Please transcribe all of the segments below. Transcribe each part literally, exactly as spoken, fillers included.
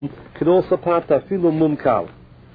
could also part afilu mum kal.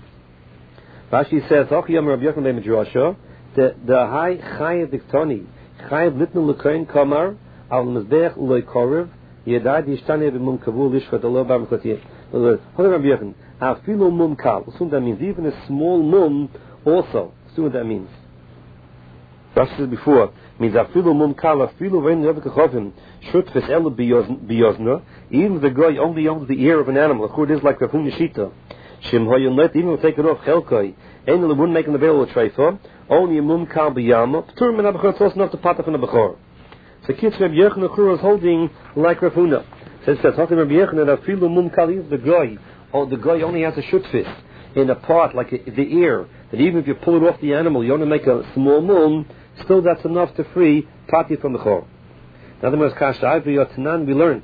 Rashi says, "Ochi yom Rabbi Yochanan ben Midrasha, the the high chayev diktoni, chayev litnu lekoin kamar al mizbech loy korev yedai dishtane b'mum kavul lishchot alo bam kotiye." Hold on, Rabbi Yochanan. Afilu mum kal. Assume that means even a small mum also. Assume what that means. Rashi said before means afilu mum kal afilu vein Rabbi Kachovim shutfes elu biyozna. Even if the guy only owns the ear of an animal, it is like the Rav Nishita. Shim hoyon let even if take it off chelkoi. Ain't the wouldn't make an available treifa. Only a mum kal biyama. P'turim min abachor. It's also enough to patach in a bachor. So Kitz Rabbi Yochanan is holding like Rav Huna. So it says talking Rabbi Yochanan that afilu mum kal is the guy. Oh, the guy only has a shutfis in a part like a, the ear. That even if you pull it off the animal, you only make a small mum. Still, that's enough to free pati from the chor. In other words, kasha ivri yotanan we learned.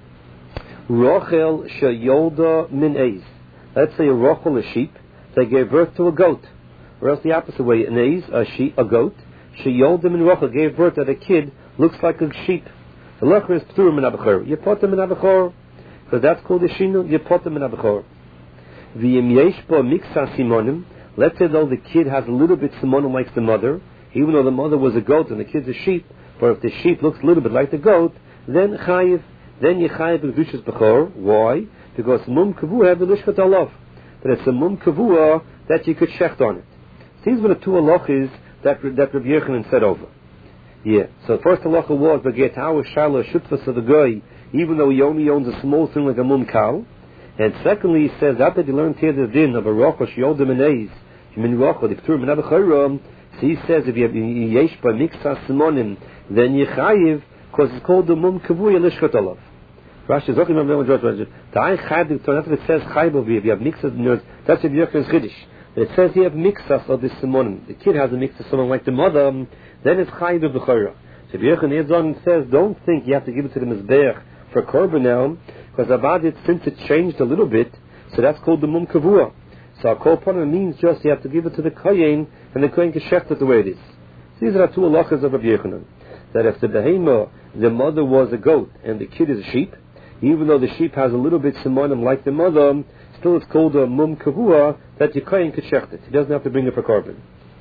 Rochel sheyolda min eiz. Let's say a rochel, a sheep, they gave birth to a goat. Or else the opposite way, an eiz, a sheep, a goat. Sheyolda min rochel gave birth that a kid looks like a sheep. The lecher is p'tur min abachor. You put them in abachor. Because that's called a shinu, you put them in abachor. V'yim yesh bo miksa simonim. Let's say though the kid has a little bit simonim like the mother, even though the mother was a goat and the kid's a sheep, but if the sheep looks a little bit like the goat, then chayiv, then you chayiv b'kedushas b'chor. Why? Because mum kavua have the lishkat alav. But it's a mum kavua that you could shecht on it. These were the two halachas that that Rabbi Yochanan said over. Yeah. So first halacha was the getawa shala shutfas of the guy, even though he only owns a small thing like a mum kal. And secondly, he says that he learned here the din of a rocha sheyodim enez, min rocha the p'tur min abachayram. So he says if you have yesh by miksa simonim, then you chayiv, because it's called the mum kavuya lishkat olav. Rashi says, okay, remember what Rashi the I chayiv, that's what it says chayiv over here. If you have miksas, that's if you're chiddush. But it says you have miksas of the simonim. The kid has a miksas simonim like the mother, then it's chayiv of the chayra. So if Yochanan adds on and says, don't think you have to give it to the mizbeach for korban now, because about it, since it changed a little bit, so that's called the mum kavua. So a korban means just you have to give it to the kohen, and the kohen can shecht it the way it is. These are the two halachas of Rabbi Yochanan. That if the behema, the mother was a goat, and the kid is a sheep, even though the sheep has a little bit simonim like the mother, still it's called a mum kavua, that the kohen can shecht it. He doesn't have to bring it for korban.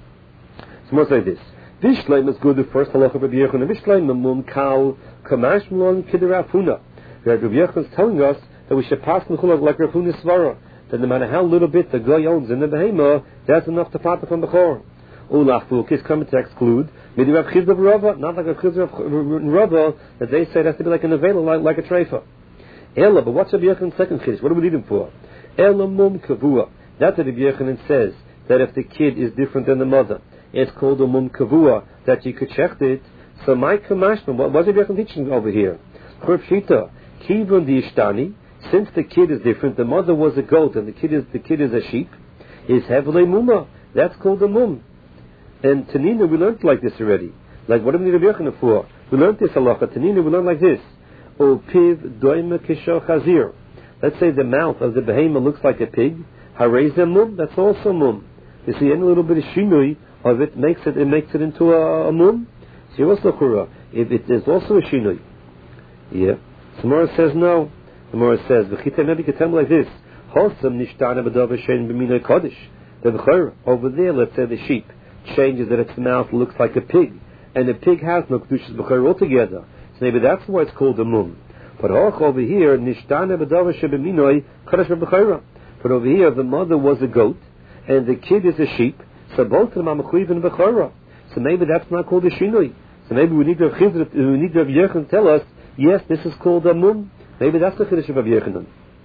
So more like this. Vishleim is good, the first halacha of Rabbi Yochanan. Vishleim mum kal kamash mlon kidei Huna. Rabbi Yochanan is telling us that we should pass the chulav like Rav Huna svara. That no matter how little bit the guy owns in the behema, that's enough to part from the chor. Ulach is coming to exclude maybe Rav Chizda of Rava, not like Rav Chizda of Rava, that they say it has to be like an avela, like, like a treifa. Ella, but what's Rabbi Yochanan's second chiddush? What do we need him for? Ella mum kavua. That's what Rabbi Yochanan says, that if the kid is different than the mother, it's called a mum kavua, that you could check it. So my kamashman, what was Rabbi Yochanan teaching over here? Churv shita, kivun di ishtani. Since the kid is different, the mother was a goat and the kid is the kid is a sheep, is hevle muma. That's called a mum. And Tanina, we learned like this already. Like what do we need Rabbi Yochanan for? We learned this halacha. Tanina, we learned like this. O piv doima kisho chazir. Let's say the mouth of the behema looks like a pig. Harei mum. That's also mum. You see, any little bit of shinui of it makes it it makes it into a, a mum. See what's the chura? If it is also a shinui. Yeah. Samara says no. The Gemara says, "V'chita maybe could tell me like this: Hosam nishtana b'davar shein b'minay kodesh." The b'chor over there, let's say the sheep changes that its mouth looks like a pig, and the pig has no kedushas b'chor altogether. So maybe that's why it's called a mum. But hoch over here, nishtana b'davar shein b'minay kodesh b'chor. But over here, the mother was a goat, and the kid is a sheep. So both of them are mechuyev in b'chor. So maybe that's not called a shinui. So maybe we need to have we need to have Yochanan tell us, yes, this is called a mum. Maybe that's the chiddush of Rabbi Yochanan.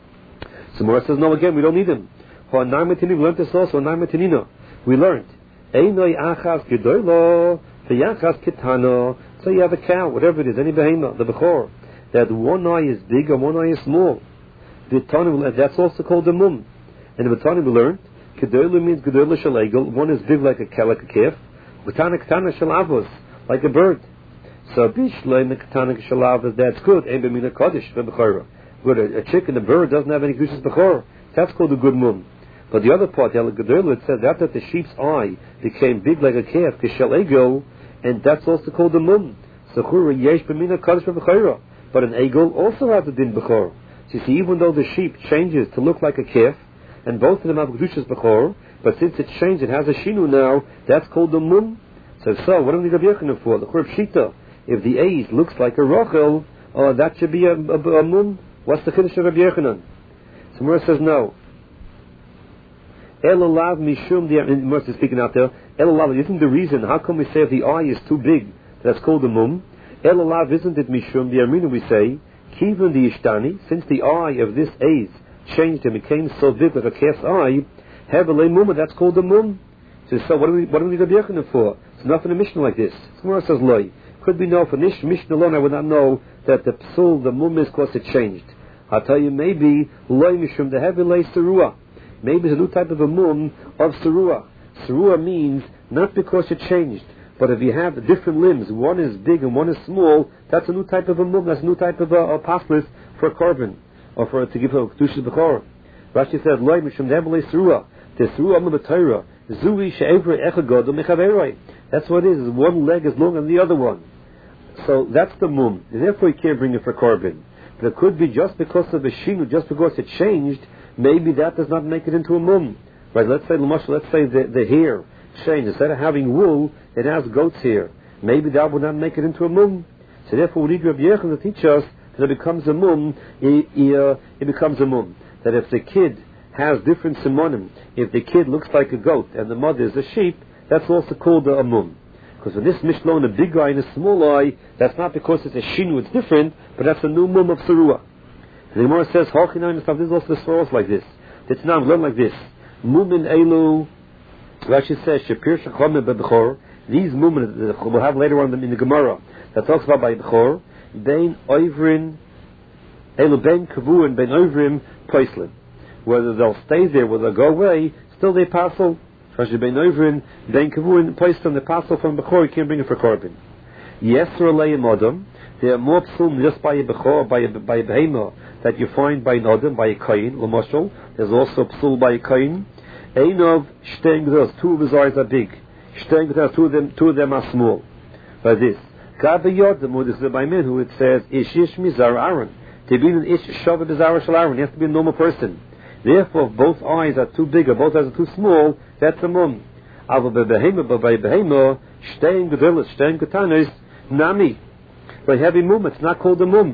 So Mora says, no, again, we don't need him. We learned this also. We learned. Einoi achas gedoylo, v'yachas kitano. So you have a cow, whatever it is, any behema, the bechor, that one eye is big and one eye is small. That's also called a mum. And the Batani we learned, gedoylo means gedoylo shalegel. One is big like a like a calf. Katana katana shalavos, like a bird. So bishlei mekatanik shalav, that's good. Ein b'mina kodesh b'bechora. Good. A, a chicken, a bird doesn't have any kushas bechor. That's called a good mum. But the other part, El Gedol, it says after the sheep's eye became big like a calf, kishel ego, and that's also called a mum. So chura yesh b'mina kodesh b'bechora. But an egel also has a din bechor. So you see, even though the sheep changes to look like a calf, and both of them have Kedushas Bechor, but since it changed, it has a Shinu now, that's called the Mum. So, so what do we need Rabbi Yochanan for? The Churb Shita. If the A's looks like a Rochel, uh, that should be a, a, a Mum. What's the Kiddush of Rabbi Yochanan? So Mura says no. Elalav Mishum, the Mura is speaking out there, Elalav isn't the reason, how come we say if the eye is too big, that's called the Mum? Elalav isn't it Mishum, the Armina we say, Kivun the Ishtani, since the eye of this A's changed and became so big like a calf's eye, Hevelei Mum, that's called the Mum. So, so what do we what do we need Rabbi Yochanan for? It's not in a mission like this. Mura says loy. Could be no for Nish Mishnah alone I would not know that the psul, the Mum is because it changed. I'll tell you maybe loy mishum the hevelei serua. Maybe it's a new type of a Mum of serua. Serua means not because it changed, but if you have different limbs, one is big and one is small, that's a new type of a Mum, that's a new type of a, a paslis for a korban, or for to give a kedushas b'chor. Rashi said loy mishum the hevelei serua. The serua of the Torah. Zui she'evre echagod u'mechaveroi. That's what it is. One leg is longer than the other one. So that's the Mum. And therefore you can't bring it for korban. But it could be just because of the shinu, just because it changed, maybe that does not make it into a Mum. Right, let's say, let's say the, the hair changed. Instead of having wool, it has goat's hair. Maybe that would not make it into a Mum. So therefore we need Rabbi Yochanan to teach us that it becomes a Mum, it, it, it becomes a Mum. That if the kid has different simonim, if the kid looks like a goat and the mother is a sheep, that's also called a Mum. Because when this mishlon, a big eye and a small eye, that's not because it's a shinu, it's different, but that's a new Mum of Serua. The Gemara says, Hachinai and stuff, this is also the source like this. It's now learn like this. Mumin Elu, Rashi says, Shapir Shachomim Bebechor, these Mumin, we'll have later on in the Gemara, that talks about by Bechor, Bein Oivrin, Elu Bein Kavuin, Bein Oivrim, Poislin. Whether they'll stay there, whether they'll go away, still they passel. Rashi Bein Oivrin, Bein Kavuin, Poislin, they passel from Bechor, you can't bring it for korban. Yesr Aleim Adam, they are more psum just by a Bechor, by a, by a Behemah, that you find by an Adam, by a Kain, Lamoshel. There's also psul by a Kain. Einov Shtein G'dos, two of his eyes are big. Shtein G'dos, two of them, two of them are small. By this. Gabe Yodem, or this is by men who it says, Ishish Mizar Aaron. To be an Ish Shavah Mizar Shal Aaron, he has to be a normal person. Therefore, if both eyes are too big or both eyes are too small, that's a Mum. Aber by Behemah, but by Behemah, Shtein G'dos, Shtein G'tanis, Nami. By heavy Mum, it's not called a Mum.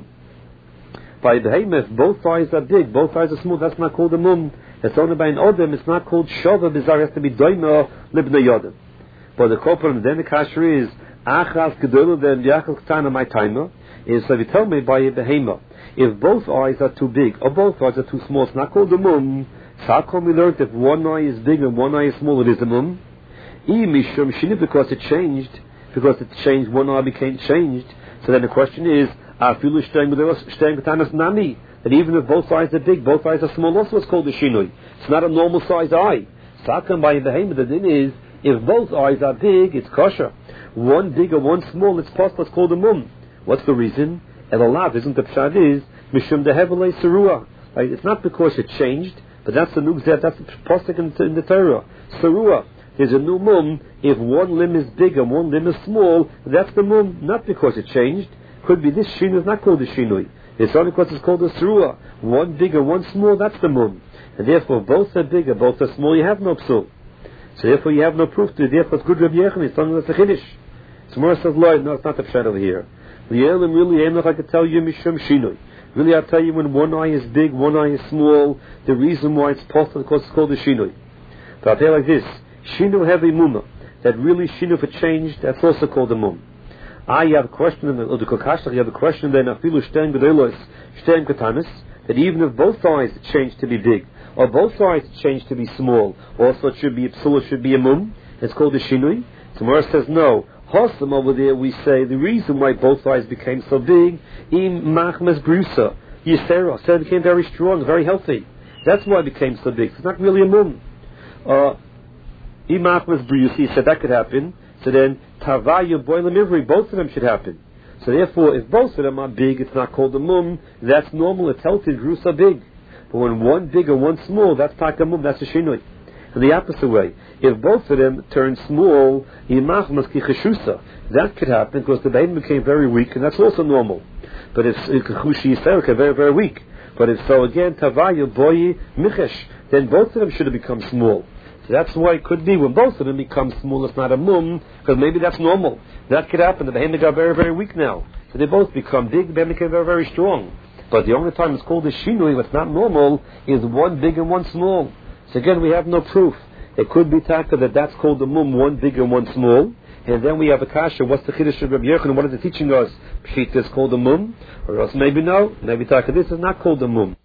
By Behemah, if both eyes are big, both eyes are small, that's not called a Mum. It's only by an Odem, it's not called Shavah Bizarre, it has to be Doima Libna Yodem. But the Kopan, then the Kasher is, Achas Gedolah, then Yachal Ktana, my timer, is, so if you tell me by a Behemah, if both eyes are too big, or both eyes are too small, it's not called a Mum. So how come we learned if one eye is big and one eye is small, it is a Mum? I Mishum Shini, because it changed, because it changed, one eye became changed. So then the question is, Afilu Shtein G'tanas Nami, that even if both eyes are big, both eyes are small, also it's called a Shinui. It's not a normal size eye. So how come by a Behemah, the thing is, if both eyes are big, it's kosher. One big or one small, it's possible, it's called a Mum. What's the reason? Elalav, isn't the pshad is, Mishum de Hevelei Serua. Like, it's not because it changed, but that's the new Zed, that's the postic in, in the Torah. Serua. There's a new Mum, if one limb is big and one limb is small, that's the Mum, not because it changed. Could be this Shinui is not called a Shinui. It's only because it's called a Serua. One big and one small, that's the Mum. And therefore, both are big and both are small, you have no psul. So therefore, you have no proof to it. Therefore, it's good Rabbi Yochanan, it's something that's a Chiddush. So Mora says, Lord, no, it's not the pshat over here. The Elam really, I'm not like I could tell you, Mishum Shinui. Really, I'll tell you when one eye is big, one eye is small, the reason why it's possible, because it's called a Shinui. But I'll tell you like this, Shinu have a Mumma, that really Shinu if it changed, that's also called a Mum. Ah, you have a question, in the, or the Kokashtach, you have a question then, Afilu Shtein Gedolos, Shtein Katanis, that even if both eyes change to be big, or both eyes change to be small, also it should be a psul, it should be a Mum, it's called a Shinui. So Mora says, no. Hossam over there, we say the reason why both eyes became so big, im machmas brusa, Yisera, so it became very strong, very healthy. That's why it became so big. It's not really a Mum. Uh, im machmas brusa, he said that could happen. So then, tavayu boilam ivri, both of them should happen. So therefore, if both of them are big, it's not called a Mum. That's normal. It's healthy. Grus are big. But when one big and one small, that's not a Mum. That's a Shinui. And the opposite way, if both of them turn small, that could happen because the baby became very weak, and that's also normal. But if Chechushi Yisrael became very, very weak, But if so, again, Tavayu, Boyi, Michesh, then both of them should have become small. So that's why it could be when both of them become small, it's not a mum, because maybe that's normal. That could happen. The behemoth got very, very weak now. So they both become big, the behemoth get very, very strong. But the only time it's called a shinui, what's not normal, is one big and one small. So again, we have no proof. It could be taka that that's called a mum, one big and one small. And then we have a kasha, what's the chiddush of Rabbi Yochanan, what is it teaching us? Pshita is called a mum, or else maybe no, maybe taka this is not called a mum.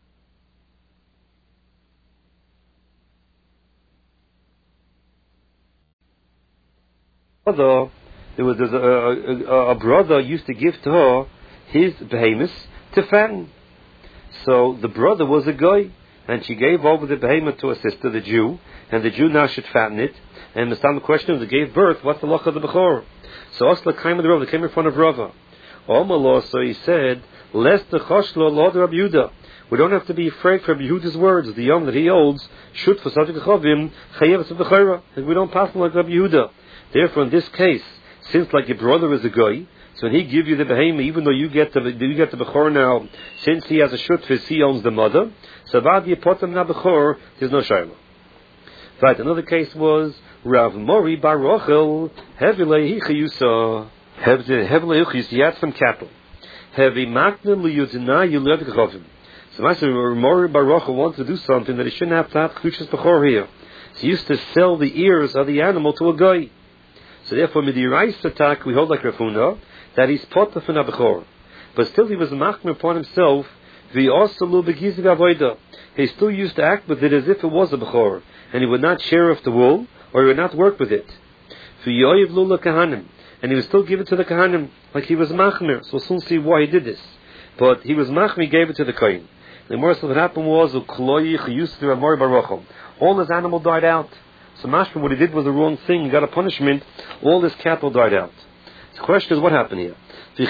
Brother, there was, there was a, a, a brother used to give to her his behemoth to fatten. So the brother was a guy, and she gave over the behemoth to her sister, the Jew, and the Jew now should fatten it. And the time question is, they gave birth, what's the loch of the bechor? So Osla came with the Rava, they came in front of Rava. Omallah, so he said, lest the choshlo Lord Rabbi Yehuda. We don't have to be afraid for Rabbi Yehuda's words. The yom that he holds should for such a chavim chayev of the chayra. We don't pass them like Rabbi Yehuda. Therefore, in this case, since like your brother is a guy, so when he give you the behemoth, even though you get the you get the bechor now, since he has a shutfis, he owns the mother. So bad yipotam na bechor, there's no shayla. Right. Another case was Rav Mori bar Rochel hevilei hichayusa hevilei hichayusa. He had some cattle. Hevi makna liyudina yulad gechavim. So Master Mori bar Rochel wanted to do something that he shouldn't have to have kushas bechor here. So he used to sell the ears of the animal to a guy. So therefore, midiraisa attack we hold like Rafuna that he's potter from a bechor, but still he was machmer upon himself. The also begiziv avoida. He still used to act with it as if it was a bechor, and he would not share off the wool, or he would not work with it. V'yoyev lula kahanim, and he would still give it to the kahanim like he was machmer. So we'll soon see why he did this. But he was machmer, he gave it to the kohen. The morsel that happened was ukloyich yusuf amori barochel. All his animal died out. So mashma, what he did was the wrong thing. He got a punishment. All his cattle died out. The question is, what happened here? Since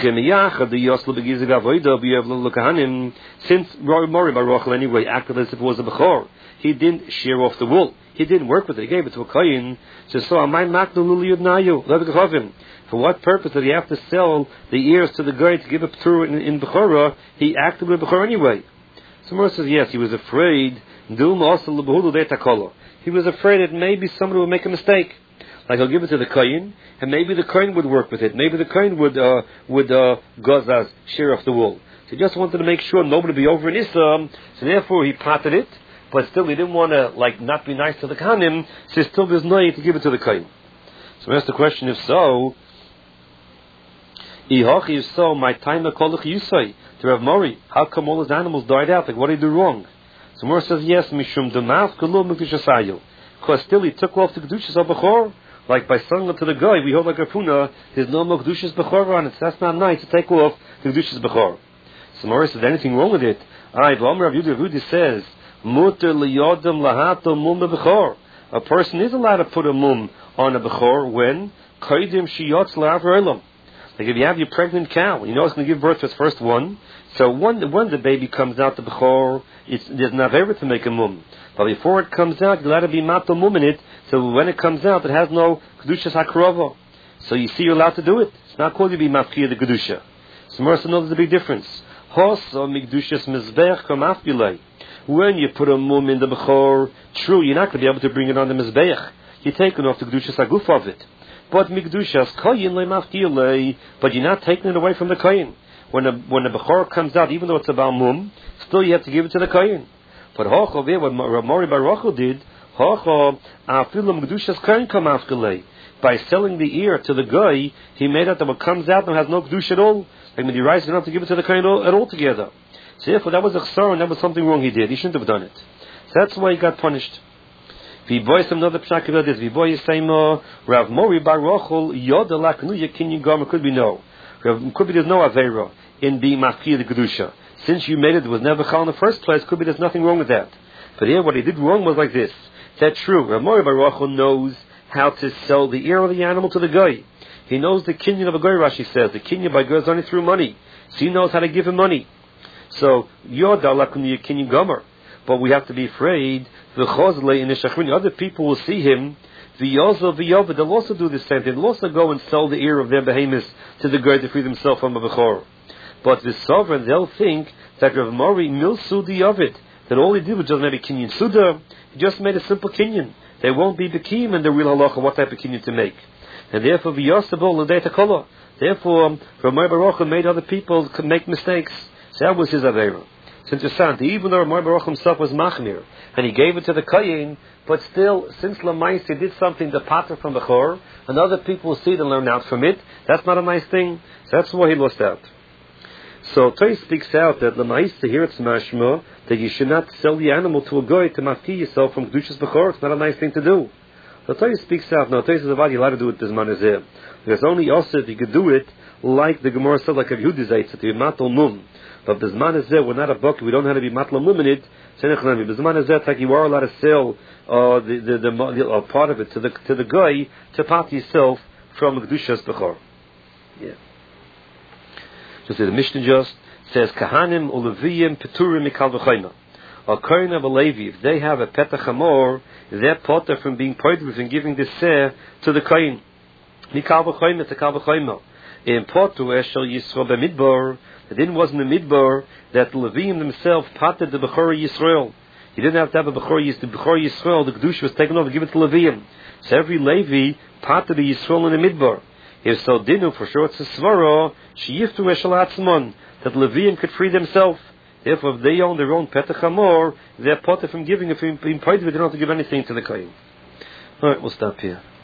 Mori Baruch anyway acted as if it was a bechor, he didn't shear off the wool. He didn't work with it. He gave it to a kohen. So, so for what purpose did he have to sell the ears to the guy to give it through in, in bechorah? He acted with bechor anyway. So Mori says, yes, he was afraid. He was afraid that maybe somebody would make a mistake. Like he'll give it to the kohen, and maybe the kohen would work with it. Maybe the kohen would uh, would uh, gozaz, shear off the wool. So he just wanted to make sure nobody would be over in Issam. So therefore he potted it, but still he didn't want to like not be nice to the kohanim. So still there's no need to give it to the kohen. So that's the question. If so, if so, my time to call you say to Rav Mori, how come all his animals died out? Like what did he do wrong? So Mori says yes, mishum demav kolu mukishasayu. Because still he took off the kedushas of bechor. Like by selling it to the guy, we hold like a puna, there's no more kedushas bechor on it. So that's not nice to take off the kedushas bechor. So Mori says, anything wrong with it? Alright, V'omer Rav Yehuda says, muter liyodem lahato mum bechor. A person is allowed to put a mum on a bechor when koidim shiyotz la'av elam. Like if you have your pregnant cow, you know it's going to give birth to its first one. So when, when the baby comes out the bechor, it's, there's not ever to make a mum. But before it comes out, you're allowed to be mato mum in it. So when it comes out, it has no kedushas hakrova. So you see, you're allowed to do it. It's not called to be mafkia the kedusha. So Mersa knows there's a big difference. Hos or mikdushas mizbech kamafbilei. When you put a mum in the bechor, true, you're not going to be able to bring it on the mizbech. You're taking off the kedushas haguf of it. But mikdushas koyin le mafkilei. But you're not taking it away from the koyin. When the when the bechor comes out, even though it's about mum, still you have to give it to the koyin. But hocho there, what Mori Baruch did, hocho afilu mekdushas koyin kamafkelei. By selling the ear to the guy, he made out that what comes out and has no kedusha at all. Like when he rises, you don't have to give it to the koyin at all together. So therefore, that was a chsar, and that was something wrong he did. He shouldn't have done it. So that's why he got punished. V'boy some another psak about this. V'boy saymo Rav Mori Baruch yoda laknu yakin yigam. Could be no. Could be there's no avera in being mafkia the kedusha. Since you made it, it was never chal in the first place. Could be there's nothing wrong with that. But here, what he did wrong was like this. That's true. Rav Mori Baruch knows how to sell the ear of the animal to the guy. He knows the kinyan of a guy. Rashi says the kinyan by guy is only through money, so he knows how to give him money. So yoda lakun kinyan gomer. But we have to be afraid. The chozle in the shachrin, other people will see him. The yozel v'yova, they'll also do the same thing. They'll also go and sell the ear of their behemoths to the guy to free themselves from a bechor. But the sovereign, they'll think that Rav Mori milsu the Ovid, that all he did was just maybe kinyan suda, he just made a simple kinyan. They won't be bekim in the real halacha what type of kinyan to make. And therefore, v'yosabol l'dei kola. Therefore, Rav Mori Baruch made other people make mistakes. So that was his avera. It's interesting. Even though Rav Mori Baruch himself was machmir, and he gave it to the kohen, but still, since Lamais he did something the pater from the chor, and other people will see it and learn out from it, that's not a nice thing. So that's why he lost out. So Torah speaks out that Lamais, here it's mashma, that you should not sell the animal to a goy to mafki yourself from Kedushas Bechor. It's not a nice thing to do. So Torah speaks out, no, Torah says about you're allowed to do it this manazeh. There's only also if you could do it like the Gemara said, like a Yehudi Zayt, to be matal mum. But this manazeh, we're not a bucket, we don't have to be matal mum in it. This manazeh, like you are allowed to sell uh, the, the, the, the uh, part of it to the to the guy to part yourself from the Kedushas Bechor. Yeah. Just the Mishnah just says Kahanim Uleviyim Peturim Mikal V'chayna. A Kohen of a Levi, if they have a Petach Hamor, they're potter from being potter and giving this seh to the Kohen. Mikal V'chayna to Kal V'chayna. In Potu Eshel Yisrael B'Midbar, it didn't wasn't the Midbar that the Levim themselves potted the Bechor Yisrael. You didn't have to have a Bechor Yisrael. The Bechor Yisrael, the Kedush was taken over, give it to Levim. So every Levi potted the Yisrael in the Midbar. If so, dinu for sure it's a svara sheyiftu eshel atzmon that Leviim could free themselves. Therefore, if they own their own petach hamor, they're potter from giving. If being paid, they don't have to give anything to the kohen. All right, we'll stop here.